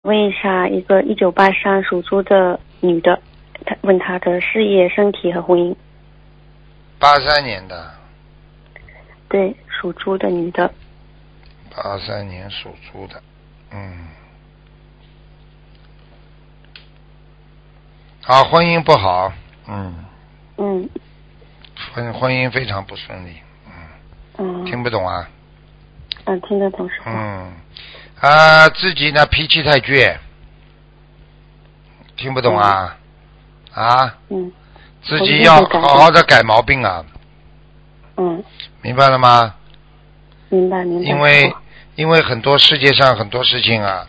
问一下一个1983属猪的女的，她问她的事业、身体和婚姻。 83年的。 对，属猪的女的。 83年属猪的，好，婚姻不好，婚姻非常不顺利，听不懂啊？ 听得懂是吧？自己呢脾气太倔，听不懂啊？自己要好好的改毛病啊。明白了吗？ 明白。 因为很多世界上很多事情啊，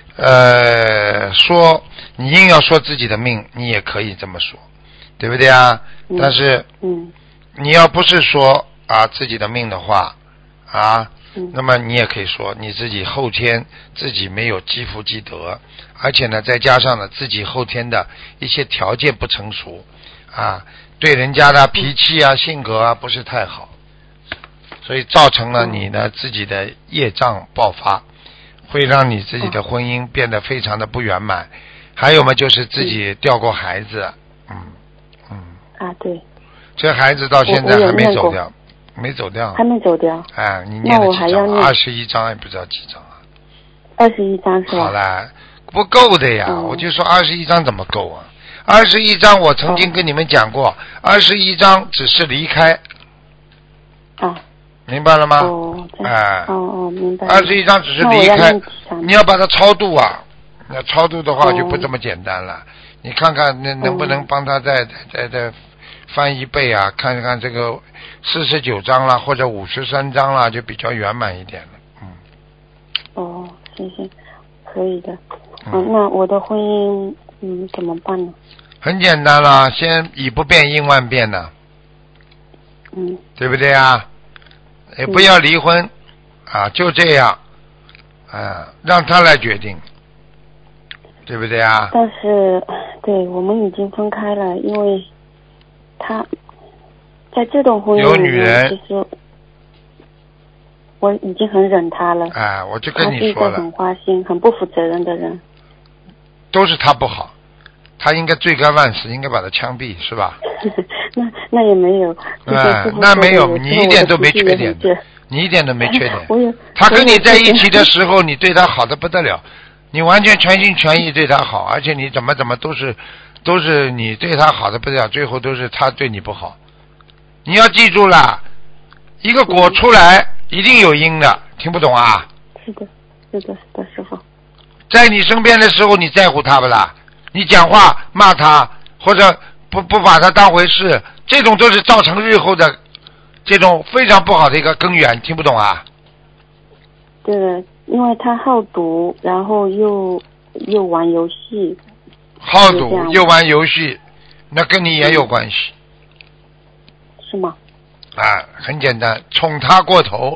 说你硬要说自己的命，你也可以这么说，对不对啊？但是你要不是说自己的命的话那么你也可以说你自己后天自己没有积福积德，而且呢再加上了自己后天的一些条件不成熟对人家的脾气性格不是太好，所以造成了你呢自己的业障爆发，会让你自己的婚姻变得非常的不圆满。还有嘛就是自己掉过孩子， 对， 这孩子到现在还没走掉， 还没走掉。 你念了几张？21张也不知道几张 21张是吧？ 好了，不够的呀，我就说21张怎么够啊？21张我曾经跟你们讲过，21张只是离开。明白了吗？ 明白。 21张只是离开，你要把它超度那超度的话就不这么简单了。你看看能不能帮他再翻一倍看看这个49章啦，或者53章啦，就比较圆满一点了。 行，可以的。那我的婚姻怎么办呢？ 很简单了，先以不变应万变呢。对不对也不要离婚就这样让他来决定，对不对但是对，我们已经分开了，因为他在这段婚姻有女人， 其实我已经很忍他了。 我就跟你说了， 他是一个很花心、很不负责任的人。 都是他不好，他应该罪该万死，应该把他枪毙，是吧？ 那也没有。 那没有，你一点都没缺点的，你一点都没缺点。他跟你在一起的时候，你对他好的不得了，你完全全心全意对他好，而且你怎么都是你对他好的不得了，最后都是他对你不好。你要记住了，一个果出来一定有因的，听不懂啊？ 是的，师傅。 在你身边的时候，你在乎他不啦？你讲话骂他，或者不把他当回事，这种都是造成日后的这种非常不好的一个根源，听不懂啊？ 对的，因为他好赌，然后又玩游戏。 好赌又玩游戏，那跟你也有关系。 是吗？ 很简单，宠他过头。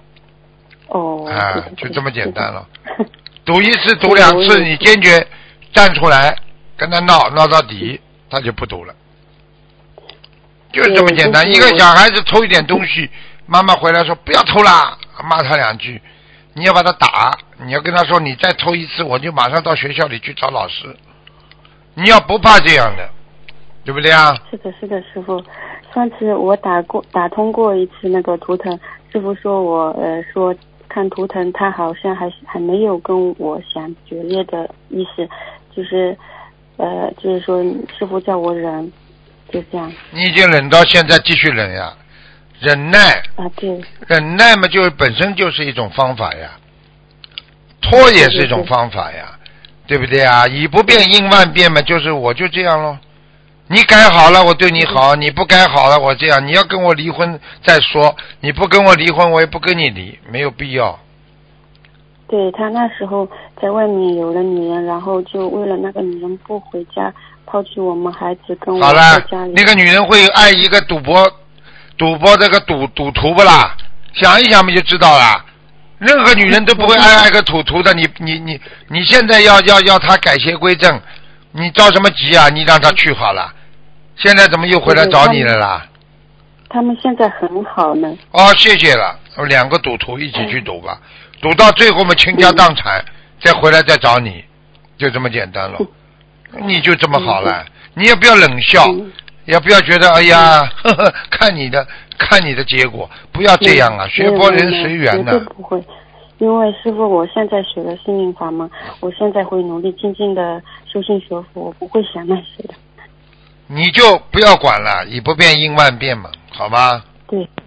对， 就这么简单了。赌一次赌两次，你坚决站出来跟他闹到底，他就不赌了，就是这么简单。一个小孩子偷一点东西，妈妈回来说不要偷啦，骂他2句，你要把他打，你要跟他说你再偷一次我就马上到学校里去找老师，你要不怕这样的，对不对啊？ 是的，师傅。上次我打通过一次那个图腾，师傅说我说看图腾，他好像还没有跟我想决裂的意思，就是说师傅叫我忍，就这样。 你已经忍到现在，继续忍呀，忍耐对， 忍耐嘛，就本身就是一种方法呀，拖也是一种方法呀，对不对啊？以不变应万变嘛，就是我就这样咯。你改好了我对你好，你不改好了我这样，你要跟我离婚再说，你不跟我离婚我也不跟你离，没有必要。 对，他那时候在外面有了女人，然后就为了那个女人不回家，抛弃我们孩子跟我在家里。 那个女人会爱一个赌博这个赌徒不啦？想一想不就知道了。任何女人都不会爱个赌徒的，你现在要她改邪归正，你着什么急啊？你让她去好了，现在怎么又回来找你了啦？ 他们现在很好呢。 谢谢了，2个赌徒一起去赌吧，赌到最后嘛倾家荡产，再回来再找你， 就这么简单了。你就这么好了，你也不要冷笑，也不要觉得哎呀，呵呵，看你的结果，不要这样啊，学佛人随缘的。 绝对不会，因为师父，我现在学了心灵法门，我现在会努力精进的修心学佛，我不会想那些的。 你就不要管了，以不变应万变嘛，好吗？ 对。